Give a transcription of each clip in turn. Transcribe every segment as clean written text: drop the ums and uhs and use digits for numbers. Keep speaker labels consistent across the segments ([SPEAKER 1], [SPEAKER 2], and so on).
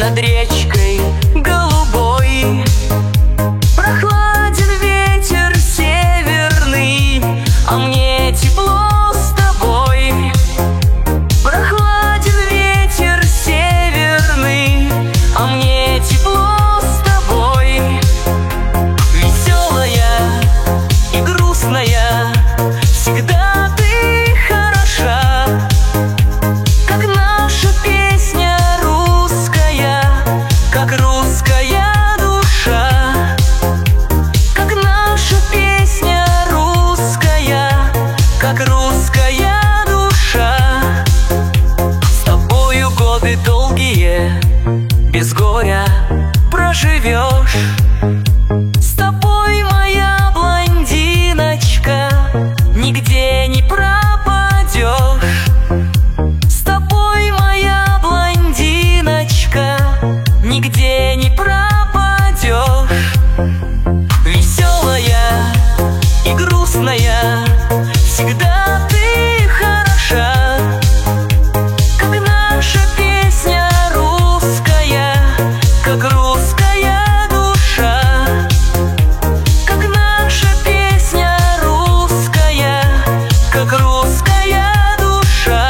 [SPEAKER 1] над речкой голубой. Прохладен ветер северный, а мне тепло с тобой. Прохладен ветер северный, а мне тепло с тобой. Веселая и грустная, всегда ты хороша, как наша песня русская, как русская душа. Как наша песня русская, как русская душа. С тобою годы долгие, без горя проживешь. С тобой, моя блондиночка, нигде не пропадешь. С тобой, моя блондиночка, нигде не пропадешь. Веселая и грустная, всегда ты хороша, как наша песня русская, как русская душа. Как наша песня русская, как русская душа.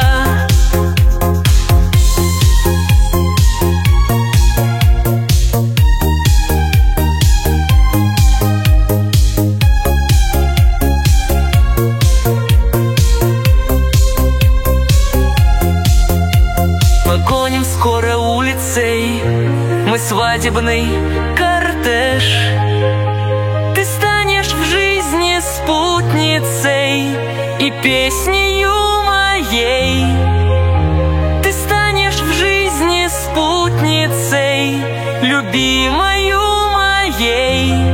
[SPEAKER 1] Мы гоним скоро улицей, мы свадебный кортеж. Ты станешь в жизни спутницей и песнею моей. Ты станешь в жизни спутницей, любимою моей.